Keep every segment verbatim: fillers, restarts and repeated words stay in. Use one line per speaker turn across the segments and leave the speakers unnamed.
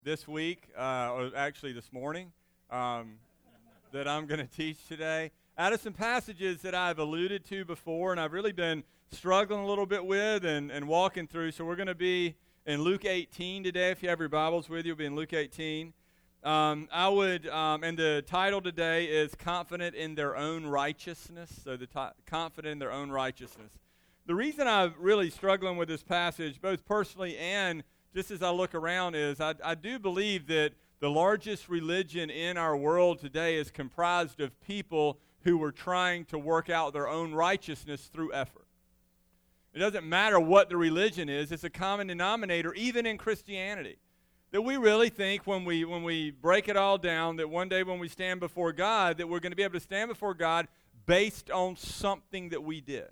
this week, uh, or actually this morning, um, that I'm going to teach today out of some passages that I've alluded to before, and I've really been struggling a little bit with and, and walking through. So we're going to be in Luke eighteen today. If you have your Bibles with you, we'll be in Luke eighteen. Um, I would, um, and the title today is Confident in Their Own Righteousness. So the t- confident in their own righteousness. The reason I'm really struggling with this passage, both personally and just as I look around, is I, I do believe that the largest religion in our world today is comprised of people who are trying to work out their own righteousness through effort. It doesn't matter what the religion is. It's a common denominator, even in Christianity, that we really think when we when we break it all down, that one day when we stand before God, that we're going to be able to stand before God based on something that we did.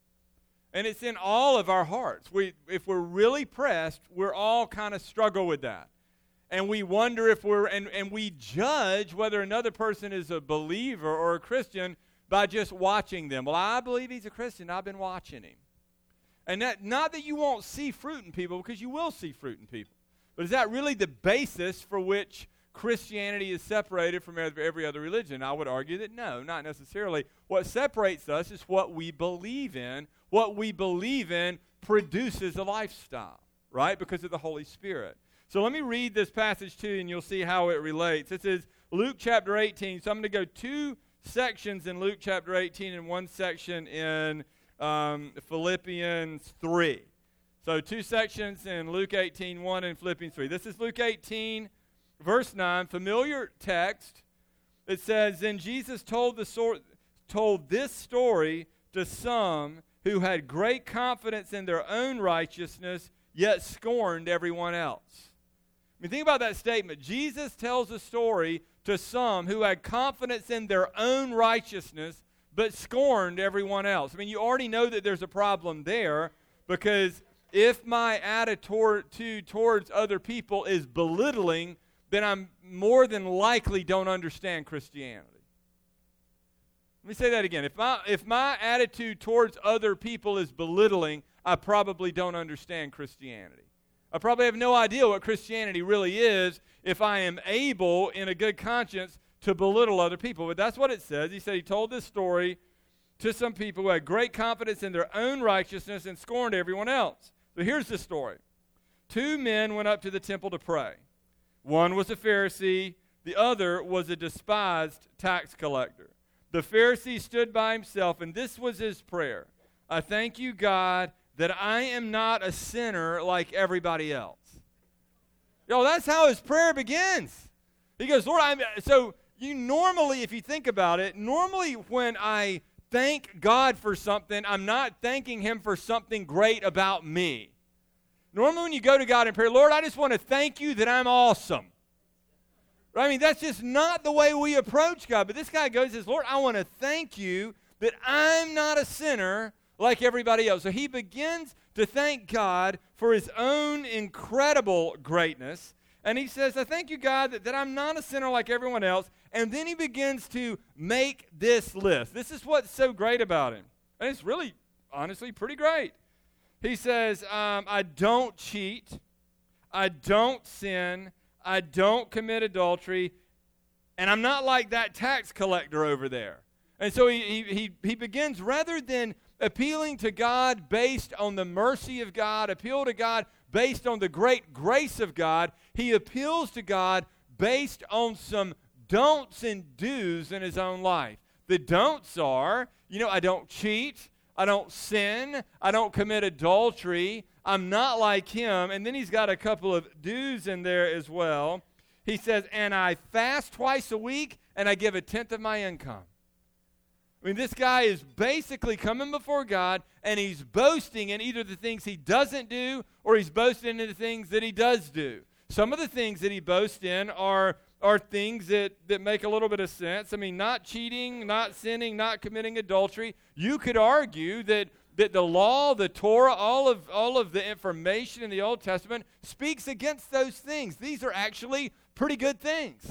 And it's in all of our hearts. We, if we're really pressed, we're all kind of struggle with that. And we wonder if we're, and, and we judge whether another person is a believer or a Christian by just watching them. Well, I believe he's a Christian. I've been watching him. And that, not that you won't see fruit in people, because you will see fruit in people. But is that really the basis for which Christianity is separated from every other religion? I would argue that no, not necessarily. What separates us is what we believe in. What we believe in produces a lifestyle, right? Because of the Holy Spirit. So let me read this passage to you, and you'll see how it relates. This is Luke chapter eighteen. So I'm going to go two sections in Luke chapter eighteen and one section in um, Philippians three. So two sections in Luke eighteen, one and Philippians three. This is Luke eighteen, verse nine, familiar text. It says, "Then Jesus told the sor- told this story to some who had great confidence in their own righteousness, yet scorned everyone else." I mean, think about that statement. Jesus tells a story to some who had confidence in their own righteousness, but scorned everyone else. I mean, you already know that there's a problem there, because if my attitude towards other people is belittling, then I'm more than likely don't understand Christianity. Let me say that again. If my, if my attitude towards other people is belittling, I probably don't understand Christianity. I probably have no idea what Christianity really is if I am able, in a good conscience, to belittle other people. But that's what it says. He said he told this story to some people who had great confidence in their own righteousness and scorned everyone else. So here's the story. Two men went up to the temple to pray. One was a Pharisee. The other was a despised tax collector. The Pharisee stood by himself, and this was his prayer. "I thank you, God, that I am not a sinner like everybody else." Yo, that's how his prayer begins. He goes, Lord, I'm, so you normally, if you think about it, normally when I thank God for something, I'm not thanking him for something great about me. Normally when you go to God in prayer, Lord, I just want to thank you that I'm awesome. I mean, that's just not the way we approach God. But this guy goes and says, Lord, I want to thank you that I'm not a sinner like everybody else. So he begins to thank God for his own incredible greatness. And he says, I thank you, God, that, that I'm not a sinner like everyone else. And then he begins to make this list. This is what's so great about him. And it's really, honestly, pretty great. He says, um, I don't cheat. I don't sin. I don't commit adultery, and I'm not like that tax collector over there. And so he, he, he, he begins, rather than appealing to God based on the mercy of God, appeal to God based on the great grace of God, he appeals to God based on some don'ts and do's in his own life. The don'ts are, you know, I don't cheat, I don't sin, I don't commit adultery, I'm not like him. And then he's got a couple of do's in there as well. He says, and I fast twice a week, and I give a tenth of my income. I mean, this guy is basically coming before God, and he's boasting in either the things he doesn't do, or he's boasting in the things that he does do. Some of the things that he boasts in are, are things that, that make a little bit of sense. I mean, not cheating, not sinning, not committing adultery. You could argue that that the law, the Torah, all of all of the information in the Old Testament speaks against those things. These are actually pretty good things.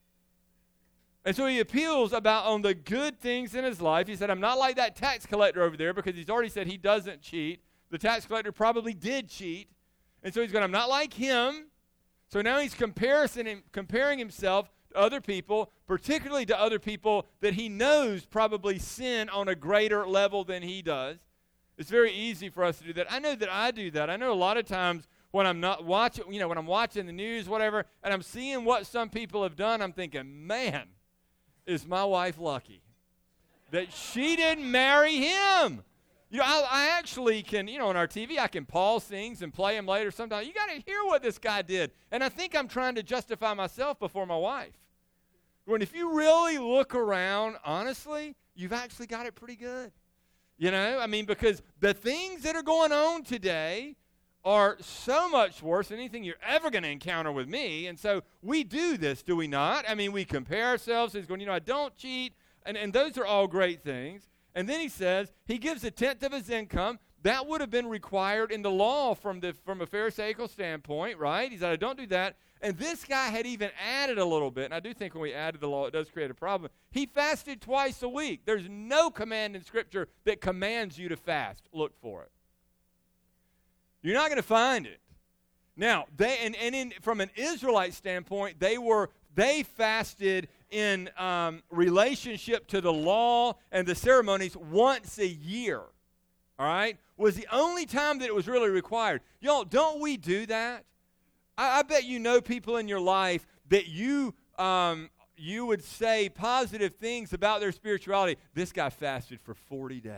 And so he appeals about on the good things in his life. He said, I'm not like that tax collector over there, because he's already said he doesn't cheat. The tax collector probably did cheat. And so he's going, I'm not like him. So now he's comparison, comparing himself to other people, particularly to other people that he knows probably sin on a greater level than he does. It's very easy for us to do that. I know that I do that. I know a lot of times when I'm not watching, you know, when I'm watching the news, whatever, and I'm seeing what some people have done, I'm thinking, man, is my wife lucky that she didn't marry him. You know, I, I actually can, you know, on our T V, I can pause things and play them later sometimes. You got to hear what this guy did. And I think I'm trying to justify myself before my wife. When if you really look around, honestly, you've actually got it pretty good. You know, I mean, because the things that are going on today are so much worse than anything you're ever going to encounter with me. And so we do this, do we not? I mean, we compare ourselves. He's going, you know, I don't cheat. And, and those are all great things. And then he says he gives a tenth of his income. That would have been required in the law from the from a Pharisaical standpoint, right? He said, I don't do that. And this guy had even added a little bit. And I do think when we added the law, it does create a problem. He fasted twice a week. There's no command in Scripture that commands you to fast. Look for it. You're not going to find it. Now, they and, and in, from an Israelite standpoint, they were they fasted in um, relationship to the law and the ceremonies once a year. All right? Was the only time that it was really required. Y'all, don't we do that? I, I bet you know people in your life that you um, you would say positive things about their spirituality. This guy fasted for forty days.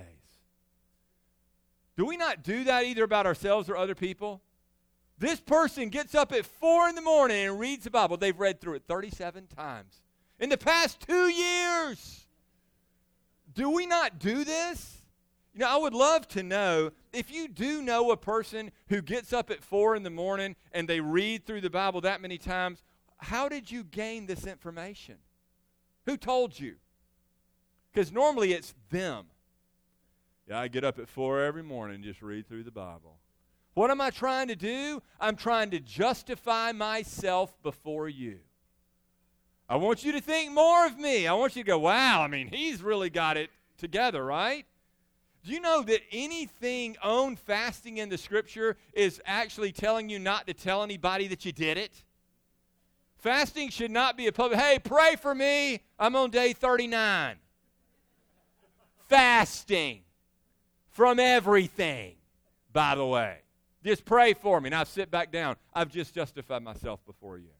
Do we not do that either about ourselves or other people? This person gets up at four in the morning and reads the Bible. They've read through it thirty-seven times in the past two years. Do we not do this? You know, I would love to know if you do know a person who gets up at four in the morning and they read through the Bible that many times, how did you gain this information? Who told you? Because normally it's them. Yeah, I get up at four every morning and just read through the Bible. What am I trying to do? I'm trying to justify myself before you. I want you to think more of me. I want you to go, wow, I mean, he's really got it together, right? Do you know that anything on fasting in the Scripture is actually telling you not to tell anybody that you did it? Fasting should not be a public, hey, pray for me. I'm on day thirty-nine. Fasting from everything, by the way. Just pray for me. Now sit back down. I've just justified myself before you.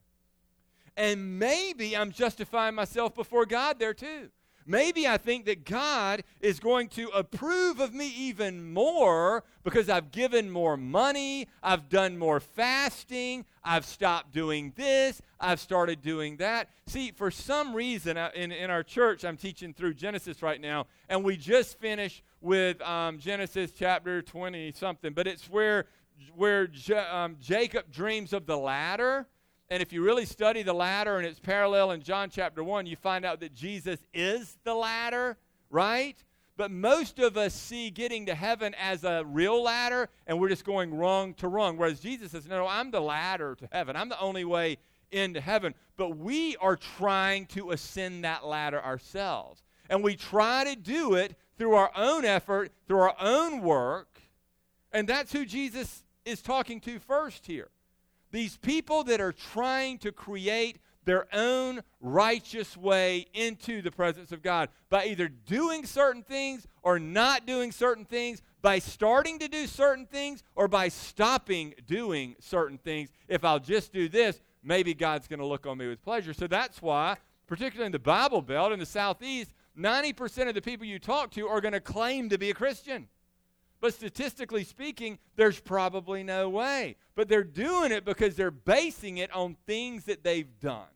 And maybe I'm justifying myself before God there too. Maybe I think that God is going to approve of me even more because I've given more money, I've done more fasting, I've stopped doing this, I've started doing that. See, for some reason in, in our church, I'm teaching through Genesis right now, and we just finished with um, Genesis chapter twenty-something, but it's where, where J- um, Jacob dreams of the ladder. And if you really study the ladder and its parallel in John chapter one, you find out that Jesus is the ladder, right? But most of us see getting to heaven as a real ladder, and we're just going rung to rung. Whereas Jesus says, no, no, I'm the ladder to heaven. I'm the only way into heaven. But we are trying to ascend that ladder ourselves. And we try to do it through our own effort, through our own work. And that's who Jesus is talking to first here. These people that are trying to create their own righteous way into the presence of God by either doing certain things or not doing certain things, by starting to do certain things or by stopping doing certain things. If I'll just do this, maybe God's going to look on me with pleasure. So that's why, particularly in the Bible Belt in the Southeast, ninety percent of the people you talk to are going to claim to be a Christian. But statistically speaking, there's probably no way. But they're doing it because they're basing it on things that they've done.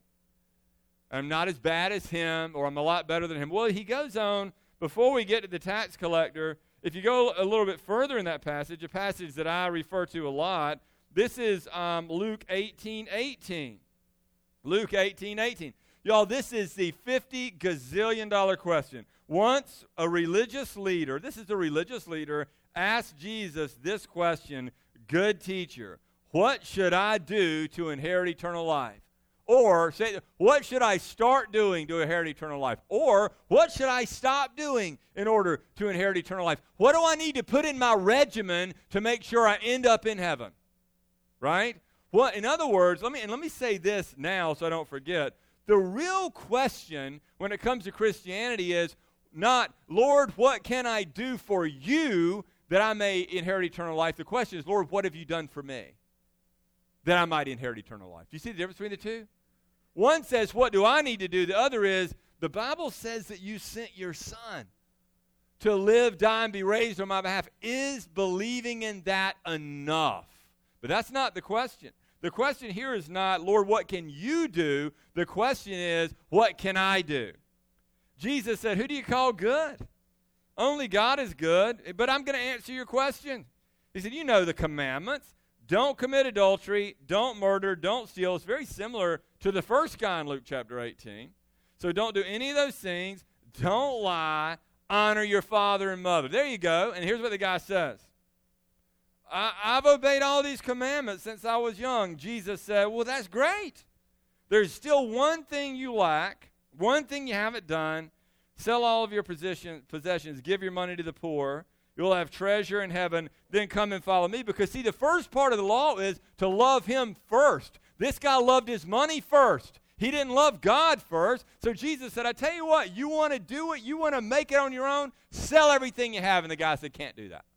I'm not as bad as him, or I'm a lot better than him. Well, he goes on, before we get to the tax collector, if you go a little bit further in that passage, a passage that I refer to a lot, this is um, Luke eighteen eighteen. Luke eighteen eighteen. Y'all, this is the fifty gazillion dollar question. Once a religious leader, this is a religious leader, asked Jesus this question, good teacher, what should I do to inherit eternal life? Or say, what should I start doing to inherit eternal life? Or what should I stop doing in order to inherit eternal life? What do I need to put in my regimen to make sure I end up in heaven? Right? What, in other words, let me, and let me say this now so I don't forget. The real question when it comes to Christianity is not, Lord, what can I do for you that I may inherit eternal life? The question is, Lord, what have you done for me that I might inherit eternal life? Do you see the difference between the two? One says, what do I need to do? The other is, the Bible says that you sent your son to live, die, and be raised on my behalf. Is believing in that enough? But that's not the question. The question here is not, Lord, what can you do? The question is, what can I do? Jesus said, who do you call good? Only God is good, but I'm going to answer your question. He said, you know the commandments. Don't commit adultery, don't murder, don't steal. It's very similar to the first guy in Luke chapter eighteen. So don't do any of those things. Don't lie. Honor your father and mother. There you go. And here's what the guy says. I, I've obeyed all these commandments since I was young. Jesus said, well, that's great. There's still one thing you lack, one thing you haven't done. Sell all of your position, possessions, give your money to the poor. You'll have treasure in heaven. Then come and follow me. Because, see, the first part of the law is to love him first. This guy loved his money first. He didn't love God first. So Jesus said, I tell you what, you want to do it, you want to make it on your own, sell everything you have. And the guy said, can't do that.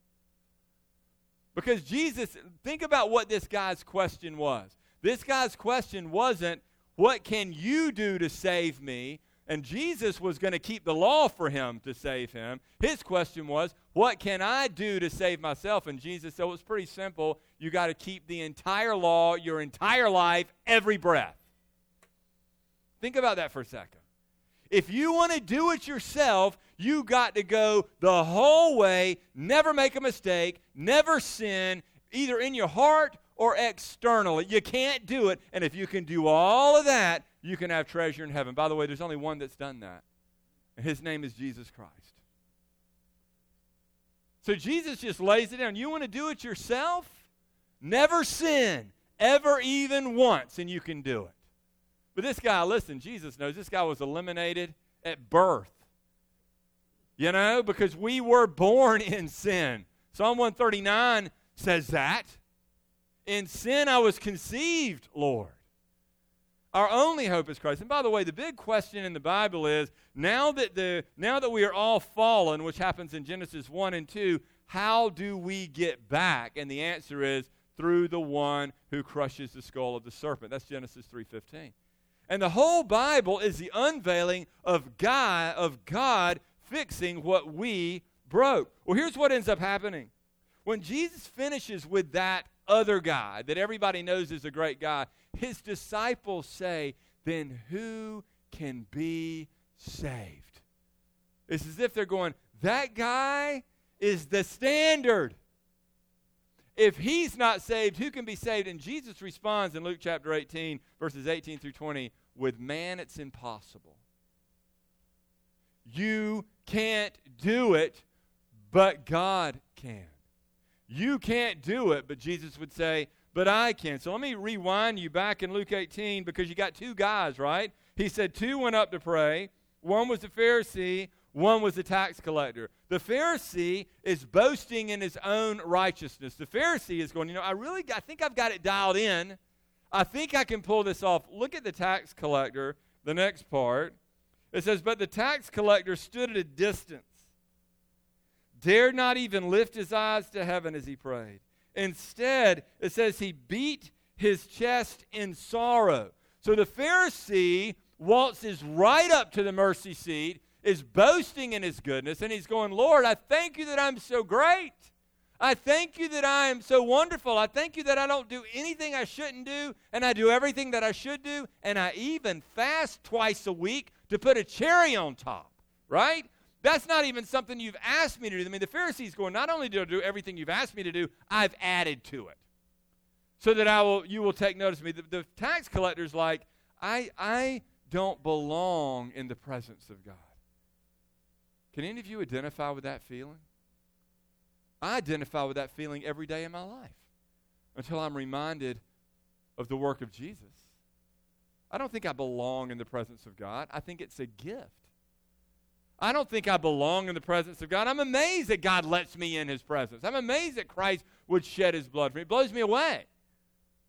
Because Jesus, think about what this guy's question was. This guy's question wasn't, what can you do to save me? And Jesus was going to keep the law for him to save him. His question was, what can I do to save myself? And Jesus said, well, it's pretty simple. You got to keep the entire law, your entire life, every breath. Think about that for a second. If you want to do it yourself, you got to go the whole way, never make a mistake, never sin, either in your heart or externally. You can't do it. And if you can do all of that, you can have treasure in heaven. By the way, there's only one that's done that. And his name is Jesus Christ. So Jesus just lays it down. You want to do it yourself? Never sin, ever even once, and you can do it. But this guy, listen, Jesus knows this guy was eliminated at birth. You know, because we were born in sin. Psalm one thirty-nine says that. In sin I was conceived, Lord. Our only hope is Christ. And by the way, the big question in the Bible is, now that the now that we are all fallen, which happens in Genesis one and two, how do we get back? And the answer is through the one who crushes the skull of the serpent. That's Genesis three fifteen. And the whole Bible is the unveiling of God, of God fixing what we broke. Well, here's what ends up happening. When Jesus finishes with that other guy that everybody knows is a great guy, his disciples say, then who can be saved? It's as if they're going, that guy is the standard. If he's not saved, who can be saved? And Jesus responds in Luke chapter eighteen, verses eighteen through twenty, with man it's impossible. You can't do it, but God can. You can't do it, but Jesus would say, but I can. So let me rewind you back in Luke eighteen, because you got two guys, right? He said two went up to pray. One was the Pharisee, one was the tax collector. The Pharisee is boasting in his own righteousness. The Pharisee is going, you know, I really, I think I've got it dialed in. I think I can pull this off. Look at the tax collector, the next part. It says, but the tax collector stood at a distance, dared not even lift his eyes to heaven as he prayed. Instead, it says he beat his chest in sorrow. So the Pharisee waltzes right up to the mercy seat, is boasting in his goodness, and he's going, Lord, I thank you that I'm so great. I thank you that I am so wonderful. I thank you that I don't do anything I shouldn't do, and I do everything that I should do, and I even fast twice a week to put a cherry on top, right? That's not even something you've asked me to do. I mean, the Pharisee's going, not only do I do everything you've asked me to do, I've added to it so that I will, you will take notice of me. The, the tax collector's like, I, I don't belong in the presence of God. Can any of you identify with that feeling? I identify with that feeling every day in my life until I'm reminded of the work of Jesus. I don't think I belong in the presence of God. I think it's a gift. I don't think I belong in the presence of God. I'm amazed that God lets me in his presence. I'm amazed that Christ would shed his blood for me. It blows me away.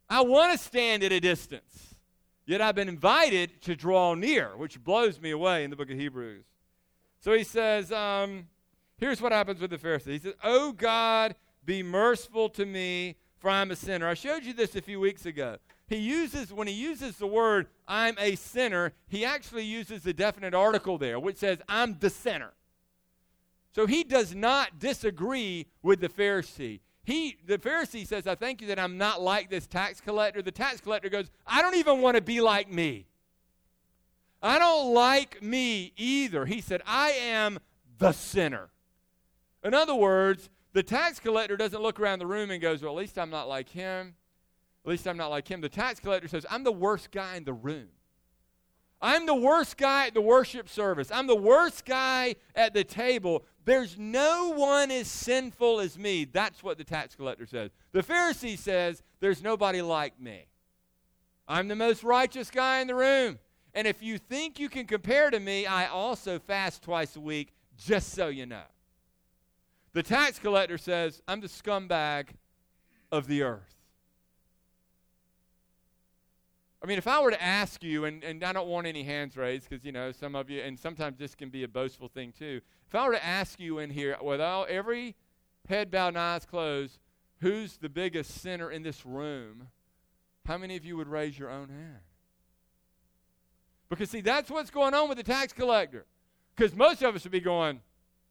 I want to stand at a distance, yet I've been invited to draw near, which blows me away in the book of Hebrews. So he says, um, here's what happens with the Pharisee. He says, "Oh God, be merciful to me, for I'm a sinner." I showed you this a few weeks ago. He uses, when he uses the word, "I'm a sinner," he actually uses a definite article there, which says, "I'm the sinner." So he does not disagree with the Pharisee. He, the Pharisee says, "I thank you that I'm not like this tax collector." The tax collector goes, "I don't even want to be like me. I don't like me either." He said, "I am the sinner." In other words, the tax collector doesn't look around the room and goes, "Well, at least I'm not like him. At least I'm not like him." The tax collector says, "I'm the worst guy in the room. I'm the worst guy at the worship service. I'm the worst guy at the table. There's no one as sinful as me." That's what the tax collector says. The Pharisee says, "There's nobody like me. I'm the most righteous guy in the room. And if you think you can compare to me, I also fast twice a week, just so you know." The tax collector says, "I'm the scumbag of the earth." I mean, if I were to ask you, and, and I don't want any hands raised because, you know, some of you, and sometimes this can be a boastful thing too. If I were to ask you in here, with all, every head bowed and eyes closed, who's the biggest sinner in this room, how many of you would raise your own hand? Because, see, that's what's going on with the tax collector. Because most of us would be going,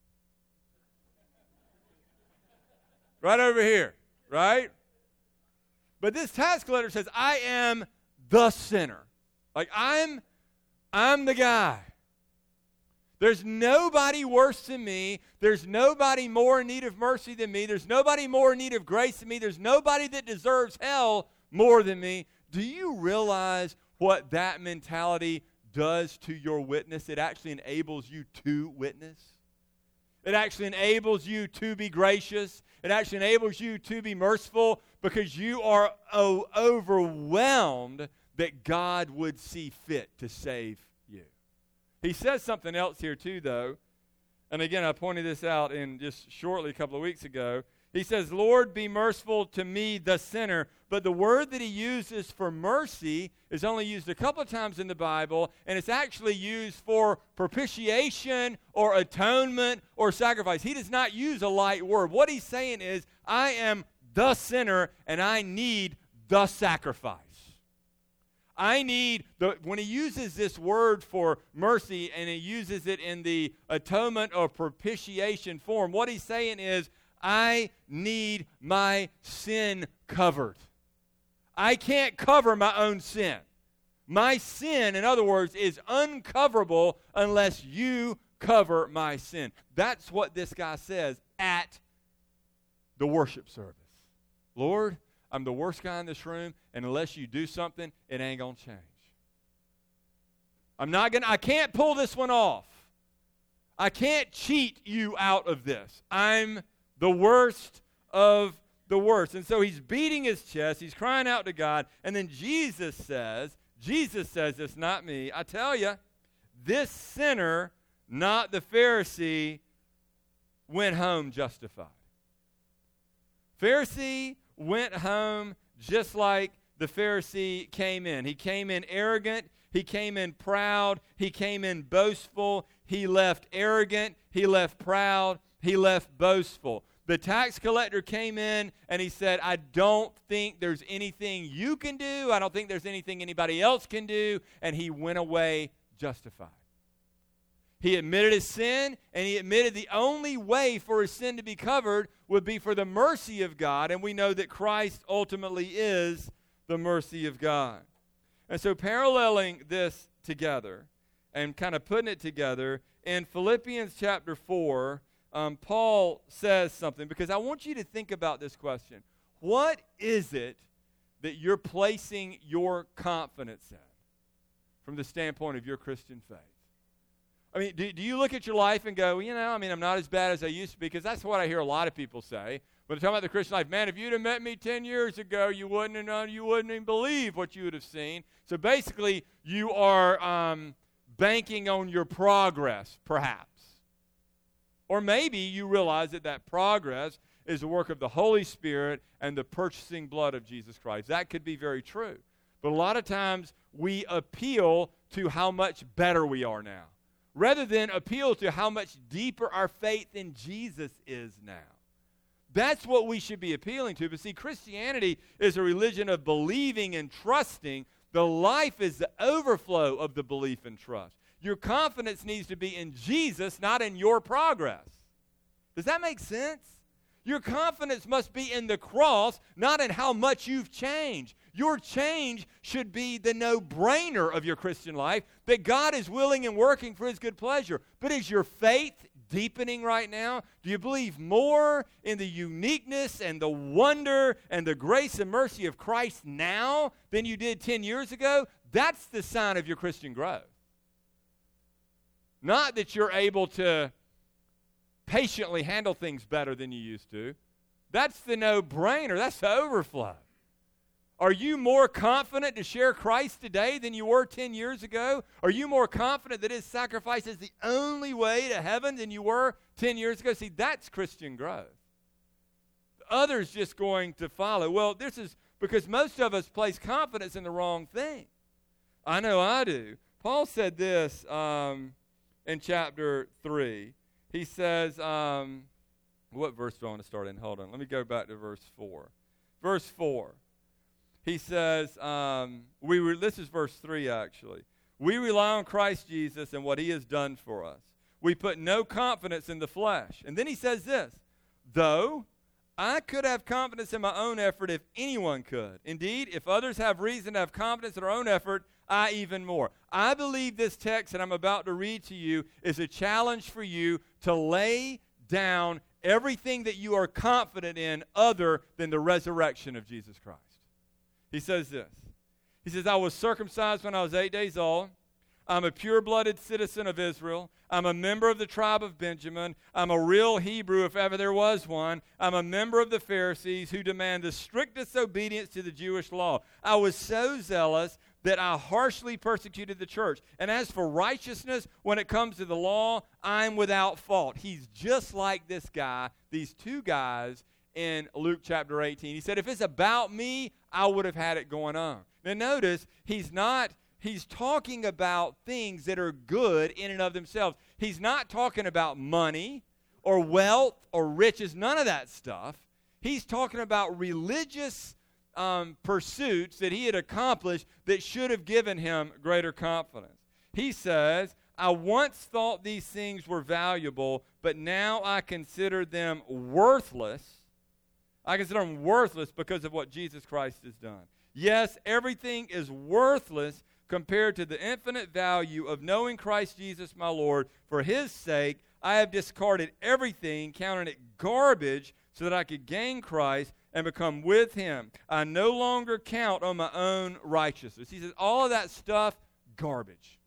right over here, right? But this tax collector says, "I am the sinner." Like, I'm, I'm the guy. There's nobody worse than me. There's nobody more in need of mercy than me. There's nobody more in need of grace than me. There's nobody that deserves hell more than me. Do you realize what that mentality does to your witness? It actually enables you to witness. It actually enables you to be gracious. It actually enables you to be merciful because you are oh, overwhelmed that God would see fit to save you. He says something else here too, though. And again, I pointed this out in just shortly a couple of weeks ago. He says, "Lord, be merciful to me, the sinner." But the word that he uses for mercy is only used a couple of times in the Bible, and it's actually used for propitiation or atonement or sacrifice. He does not use a light word. What he's saying is, I am the sinner, and I need the sacrifice. I need, the when he uses this word for mercy, and he uses it in the atonement or propitiation form, what he's saying is, I need my sin covered. I can't cover my own sin. My sin, in other words, is uncoverable unless you cover my sin. That's what this guy says at the worship service. Lord, I'm the worst guy in this room, and unless you do something, it ain't going to change. I'm not going to, I can't pull this one off. I can't cheat you out of this. I'm the worst of the worst. And so he's beating his chest. He's crying out to God. And then Jesus says, Jesus says this, not me. I tell you, this sinner, not the Pharisee, went home justified. Pharisee went home just like the Pharisee came in. He came in arrogant. He came in proud. He came in boastful. He left arrogant. He left proud. He left boastful. The tax collector came in and he said, I don't think there's anything you can do. I don't think there's anything anybody else can do. And he went away justified. He admitted his sin, and he admitted the only way for his sin to be covered would be for the mercy of God, and we know that Christ ultimately is the mercy of God. And so paralleling this together and kind of putting it together, in Philippians chapter four, um, Paul says something, because I want you to think about this question. What is it that you're placing your confidence in from the standpoint of your Christian faith? I mean, do, do you look at your life and go, you know, I mean, I'm not as bad as I used to be? Because that's what I hear a lot of people say. When they're talking about the Christian life, man, if you'd have met me ten years ago, you wouldn't have known, you wouldn't even believe what you would have seen. So basically, you are um, banking on your progress, perhaps. Or maybe you realize that that progress is the work of the Holy Spirit and the purchasing blood of Jesus Christ. That could be very true. But a lot of times we appeal to how much better we are now, rather than appeal to how much deeper our faith in Jesus is now. That's what we should be appealing to. But see, Christianity is a religion of believing and trusting. The life is the overflow of the belief and trust. Your confidence needs to be in Jesus, not in your progress. Does that make sense? Your confidence must be in the cross, not in how much you've changed. Your change should be the no-brainer of your Christian life, that God is willing and working for His good pleasure. But is your faith deepening right now? Do you believe more in the uniqueness and the wonder and the grace and mercy of Christ now than you did ten years ago? That's the sign of your Christian growth. Not that you're able to patiently handle things better than you used to. That's the no-brainer. That's the overflow. Are you more confident to share Christ today than you were ten years ago? Are you more confident that His sacrifice is the only way to heaven than you were ten years ago? See, that's Christian growth. Others just going to follow. Well, this is because most of us place confidence in the wrong thing. I know I do. Paul said this um, in chapter three. He says, um, what verse do I want to start in? Hold on. Let me go back to verse four. Verse four. He says, um, we re- this is verse three, actually. We rely on Christ Jesus and what He has done for us. We put no confidence in the flesh. And then he says this, though I could have confidence in my own effort if anyone could. Indeed, if others have reason to have confidence in their own effort, I even more. I believe this text that I'm about to read to you is a challenge for you to lay down everything that you are confident in other than the resurrection of Jesus Christ. He says this. He says, I was circumcised when I was eight days old. I'm a pure-blooded citizen of Israel. I'm a member of the tribe of Benjamin. I'm a real Hebrew if ever there was one. I'm a member of the Pharisees who demand the strictest obedience to the Jewish law. I was so zealous that I harshly persecuted the church. And as for righteousness, when it comes to the law, I'm without fault. He's just like this guy, these two guys in Luke chapter eighteen. He said, if it's about me, I would have had it going on. Now notice, he's not, he's talking about things that are good in and of themselves. He's not talking about money or wealth or riches, none of that stuff. He's talking about religious um, pursuits that he had accomplished that should have given him greater confidence. He says, I once thought these things were valuable, but now I consider them worthless. I consider them worthless because of what Jesus Christ has done. Yes, everything is worthless compared to the infinite value of knowing Christ Jesus my Lord. For His sake, I have discarded everything, counting it garbage, so that I could gain Christ and become with Him. I no longer count on my own righteousness. He says, all of that stuff, garbage.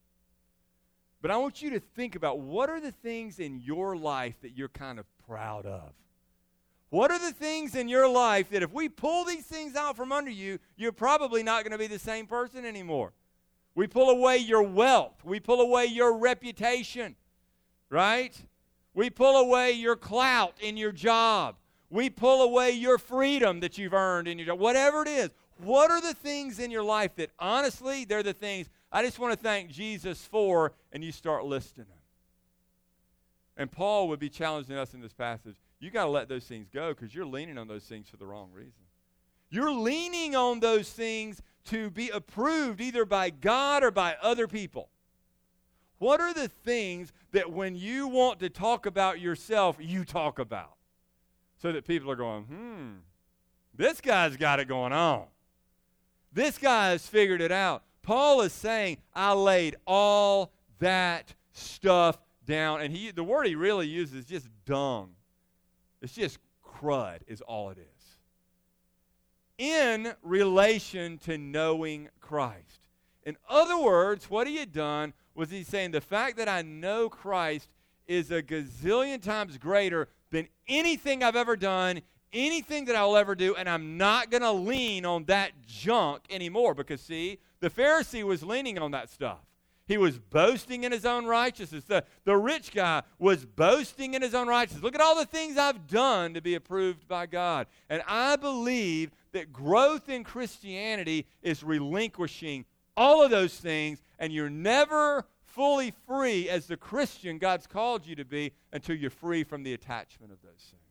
But I want you to think about, what are the things in your life that you're kind of proud of? What are the things in your life that if we pull these things out from under you, you're probably not going to be the same person anymore? We pull away your wealth. We pull away your reputation, right? We pull away your clout in your job. We pull away your freedom that you've earned in your job. Whatever it is, what are the things in your life that honestly, they're the things I just want to thank Jesus for, and you start listing them. And Paul would be challenging us in this passage. You got to let those things go because you're leaning on those things for the wrong reason. You're leaning on those things to be approved either by God or by other people. What are the things that when you want to talk about yourself, you talk about? So that people are going, hmm, this guy's got it going on. This guy has figured it out. Paul is saying, I laid all that stuff down. And he, the word he really uses is just dung. It's just crud is all it is. In relation to knowing Christ. In other words, what he had done was he's saying the fact that I know Christ is a gazillion times greater than anything I've ever done, anything that I'll ever do, and I'm not going to lean on that junk anymore. Because, see, the Pharisee was leaning on that stuff. He was boasting in his own righteousness. The, the rich guy was boasting in his own righteousness. Look at all the things I've done to be approved by God. And I believe that growth in Christianity is relinquishing all of those things, and you're never fully free as the Christian God's called you to be until you're free from the attachment of those things.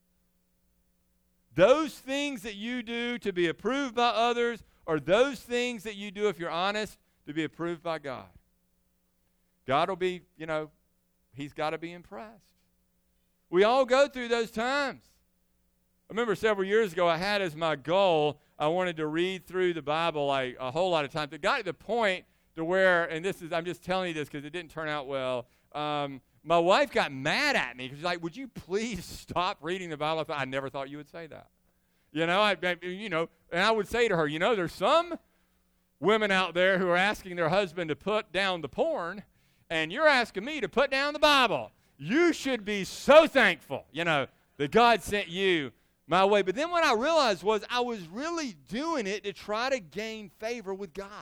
Those things that you do to be approved by others are those things that you do, if you're honest, to be approved by God. God will be, you know, he's got to be impressed. We all go through those times. I remember several years ago I had as my goal, I wanted to read through the Bible like a whole lot of times. It got to the point to where, and this is, I'm just telling you this because it didn't turn out well, um, my wife got mad at me because she's like, would you please stop reading the Bible? I thought, I never thought you would say that. You know, I, I, you know, and I would say to her, you know, there's some women out there who are asking their husband to put down the porn, and you're asking me to put down the Bible. You should be so thankful, you know, that God sent you my way. But then what I realized was I was really doing it to try to gain favor with God.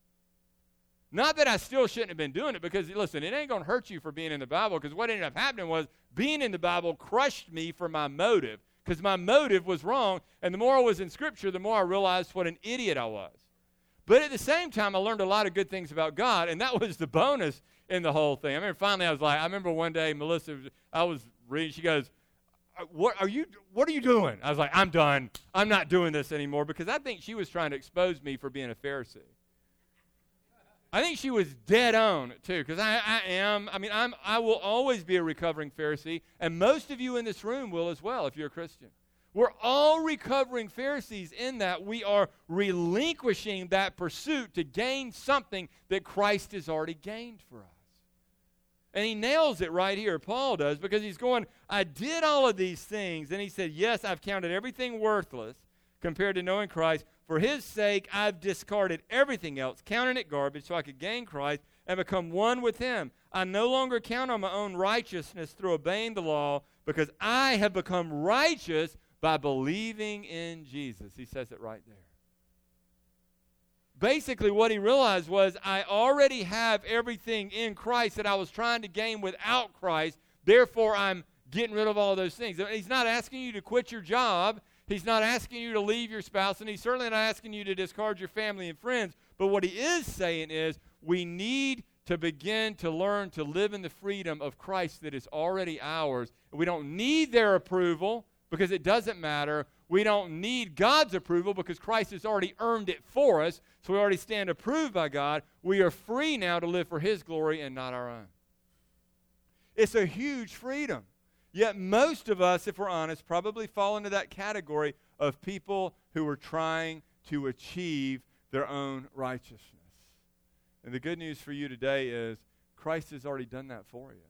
Not that I still shouldn't have been doing it, because, listen, it ain't going to hurt you for being in the Bible, because what ended up happening was being in the Bible crushed me for my motive, because my motive was wrong, and the more I was in Scripture, the more I realized what an idiot I was. But at the same time, I learned a lot of good things about God, and that was the bonus in the whole thing. I remember finally I was like, I remember one day, Melissa, I was reading, she goes, what are you, what are you doing? I was like, I'm done. I'm not doing this anymore, because I think she was trying to expose me for being a Pharisee. I think she was dead on, too, because I, I am, I mean, I'm, I will always be a recovering Pharisee, and most of you in this room will as well if you're a Christian. We're all recovering Pharisees in that we are relinquishing that pursuit to gain something that Christ has already gained for us. And he nails it right here, Paul does, because he's going, I did all of these things, and he said, yes, I've counted everything worthless compared to knowing Christ. For his sake, I've discarded everything else, counting it garbage, so I could gain Christ and become one with him. I no longer count on my own righteousness through obeying the law, because I have become righteous by believing in Jesus. He says it right there. Basically, what he realized was, I already have everything in Christ that I was trying to gain without Christ. Therefore, I'm getting rid of all those things. He's not asking you to quit your job. He's not asking you to leave your spouse, and he's certainly not asking you to discard your family and friends. But what he is saying is, we need to begin to learn to live in the freedom of Christ that is already ours. We don't need their approval, because it doesn't matter. We don't need God's approval, because Christ has already earned it for us, so we already stand approved by God. We are free now to live for his glory and not our own. It's a huge freedom. Yet most of us, if we're honest, probably fall into that category of people who are trying to achieve their own righteousness. And the good news for you today is Christ has already done that for you.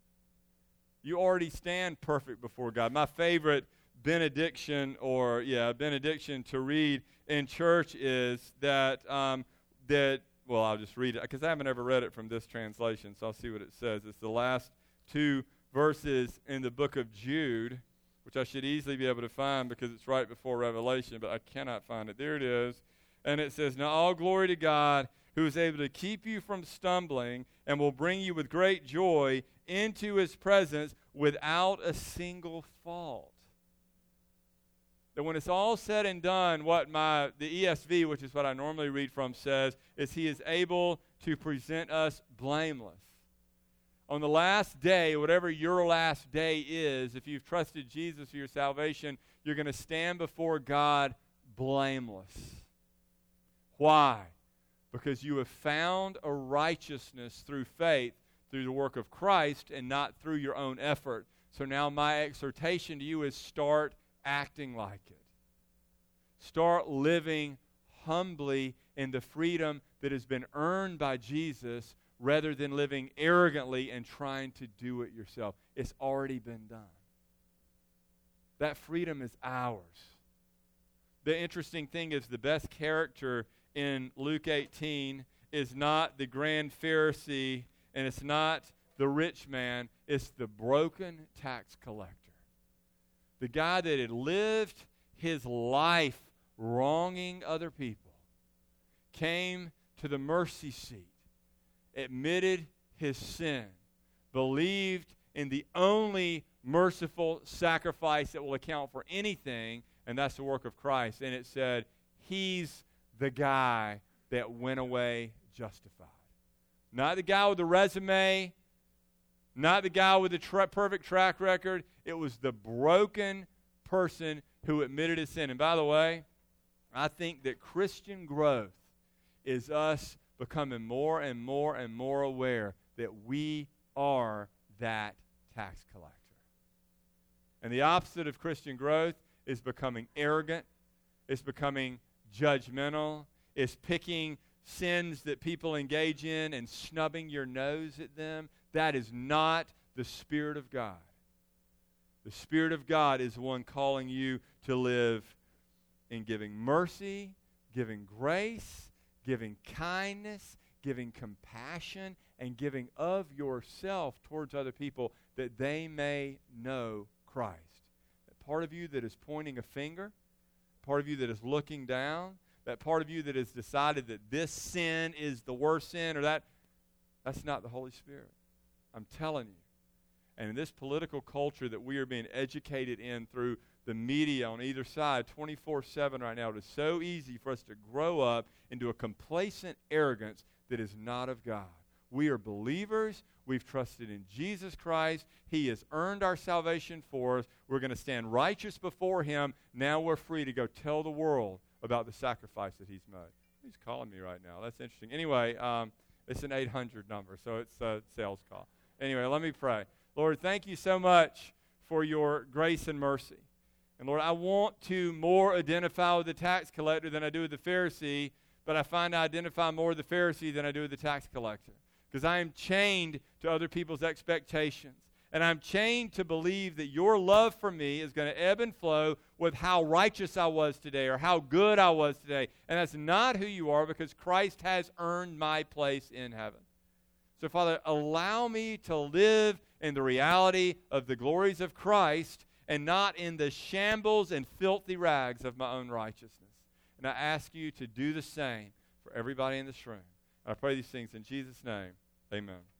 You already stand perfect before God. My favorite benediction, or yeah, benediction to read in church is that, um, that well, I'll just read it, because I haven't ever read it from this translation, so I'll see what it says. It's the last two verses in the book of Jude, which I should easily be able to find because it's right before Revelation, but I cannot find it. There it is. And it says, now all glory to God, who is able to keep you from stumbling and will bring you with great joy into his presence without a single fault. That when it's all said and done, what my the E S V, which is what I normally read from, says is he is able to present us blameless. On the last day, whatever your last day is, if you've trusted Jesus for your salvation, you're going to stand before God blameless. Why? Because you have found a righteousness through faith, through the work of Christ, and not through your own effort. So now my exhortation to you is start acting like it. Start living humbly in the freedom that has been earned by Jesus, rather than living arrogantly and trying to do it yourself. It's already been done. That freedom is ours. The interesting thing is the best character in Luke eighteen is not the grand Pharisee, and it's not the rich man. It's the broken tax collector. The guy that had lived his life wronging other people came to the mercy seat admitted his sin, believed in the only merciful sacrifice that will account for anything, and that's the work of Christ. And it said, he's the guy that went away justified. Not the guy with the resume, not the guy with the tra- perfect track record. It was the broken person who admitted his sin. And by the way, I think that Christian growth is us becoming more and more and more aware that we are that tax collector. And the opposite of Christian growth is becoming arrogant, it's becoming judgmental, it's picking sins that people engage in and snubbing your nose at them. That is not the Spirit of God. The Spirit of God is one calling you to live in giving mercy, giving grace, giving kindness, giving compassion, and giving of yourself towards other people that they may know Christ. That part of you that is pointing a finger, part of you that is looking down, that part of you that has decided that this sin is the worst sin or that, that's not the Holy Spirit. I'm telling you. And in this political culture that we are being educated in through the media on either side twenty-four seven right now, it is so easy for us to grow up into a complacent arrogance that is not of God. We are believers. We've trusted in Jesus Christ. He has earned our salvation for us. We're going to stand righteous before Him. Now we're free to go tell the world about the sacrifice that He's made. He's calling me right now. That's interesting. Anyway, um, it's an eight hundred number, so it's a sales call. Anyway, let me pray. Lord, thank you so much for your grace and mercy. And Lord, I want to more identify with the tax collector than I do with the Pharisee, but I find I identify more with the Pharisee than I do with the tax collector, because I am chained to other people's expectations. And I'm chained to believe that your love for me is going to ebb and flow with how righteous I was today or how good I was today. And that's not who you are, because Christ has earned my place in heaven. So, Father, allow me to live in the reality of the glories of Christ and not in the shambles and filthy rags of my own righteousness. And I ask you to do the same for everybody in this room. I pray these things in Jesus' name. Amen.